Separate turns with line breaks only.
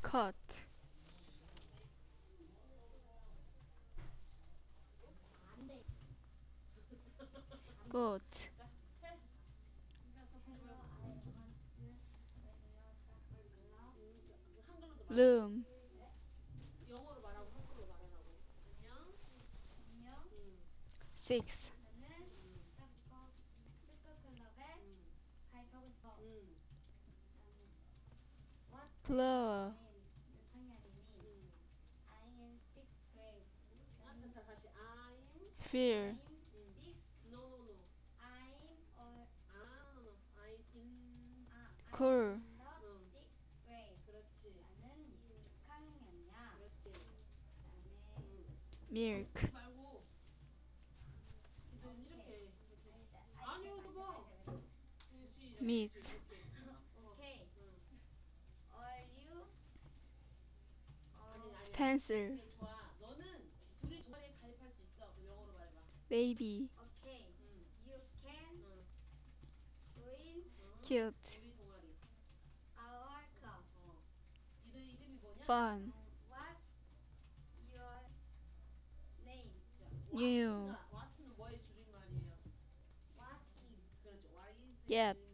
cut, goat, room,
영어로 말하고 한글로 말하라고. 안녕.
six, flower,
자, 다시 I'm
fear,
no no no. no no. I'm in
cool,
그렇지. 그렇지.
milk,
말고 이렇게 아니 이거 봐. 시작.
meat,
이렇게. 아니.
pencil,
오케이 좋아. 너는 둘이 동아리에 가입할 수 있어. 그럼 영어로 말해봐.
baby,
응. 응.
cute,
우리 동아리. 어. 이름이 뭐냐?
fun,
자,
new,
what's what's 뭐의 줄임말이에요? 그렇지. what is 의
get,